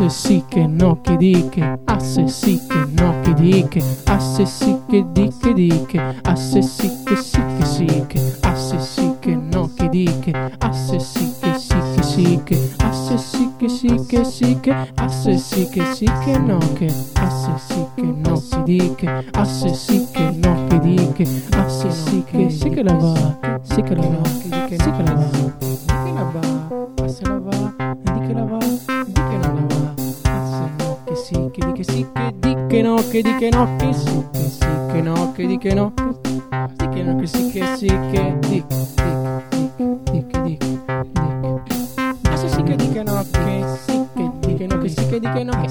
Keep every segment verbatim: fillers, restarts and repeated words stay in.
asse sì che no che di che, asse sì che no che di che, asse sì che di che di che, asse sì che sì che sì che, asse sì che no che di che, asse sì che sì che sì che, asse sì che sì che sì che, asse sì che sì che no che, asse sì che no che di che, asse sì che no che di che, asse sì che sì che la va, sì che la va, sì che la va, sì che la va, asse la va, di che la va, di che non la va, asse no che sì che di che sì che di che no che di che no che sì che sì che no che di che no che di che no che sì che sì che di di che di che asse sì che di che no che sì che di che no che sì che di che no che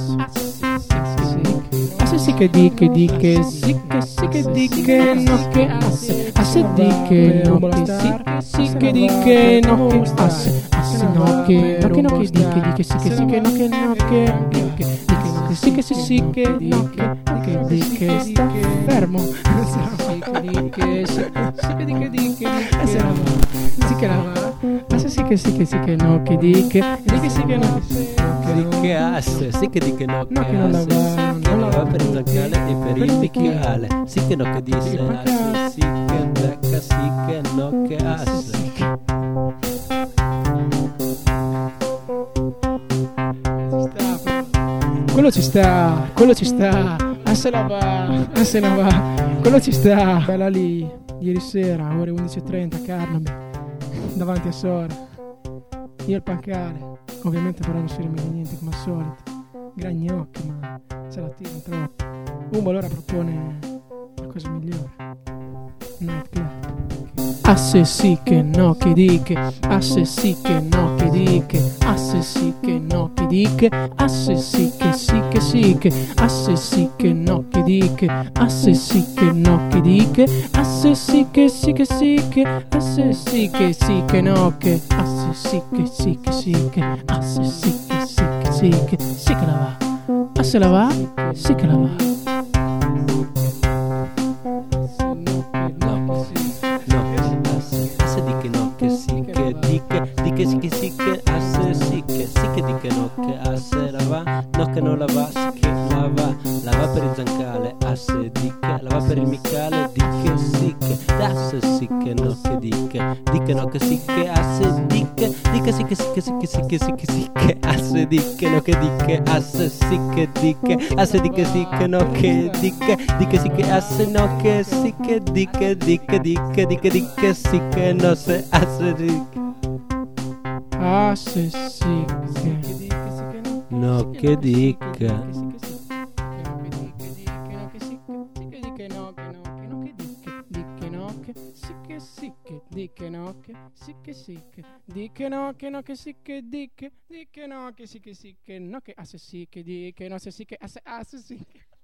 asse sì che di che di che sì che sì che di che no che asse asse di che no che sì che sì che di che no che asse asse no che no che no che di che di che sì che sì che no che no che di che di che no che sì che sì sì che no che che di che sta fermo sì che di che sì che di che di che asse la va sì che la va asse sì che sì che sì che no che di che di che sì che no che sì Di che asse, sì che di che no no che che non la asse, va sì che non la la va per il zancale e per il micale, sì che no che dice Sì, asse, sì che becca, sì che no che asse. Quello ci sta, quello ci sta, asse la va, asse la va, quello ci sta. Bella lì, ieri sera, ore undici e trenta, Carnaby, davanti a Sora. Io il pancare, ovviamente però non si rimane niente come al solito. Gran gnocchi, ma se la tira troppo. Umbo allora propone la cosa migliore. Nightclub. Asse sì che no che di che, asse sì che no che di che, asse sì che no che di che, asse sì che sì che sì che, asse sì che no che di che, asse sì che no che di che, asse sì che sì che sì che, asse sì che sì che no che, asse sì che sì che sì che, asse sì che sì che sì che, sì che la va, asse la va, sì che la va. Asse di che no che sì che di che di che sì che sì che asse sì che sì che di che no che asse la va no che non la va sì che la va la va per il zancale asse di che la va per il micale di che sì che asse sì che no che di che di che no che sì che asse di che di che sì che sì che sì che sì che sì che sì che asse di che no che di che asse sì che di che asse di che sì che no che di che di che sì che asse no che sì che di che di che di che di che di che sì che no se asse di Asse sì che no che dica di che no che sì che sì che di che no che no che sì che di che di che no che sì che sì che no che asse sì che di che no se sì che asse asse sì che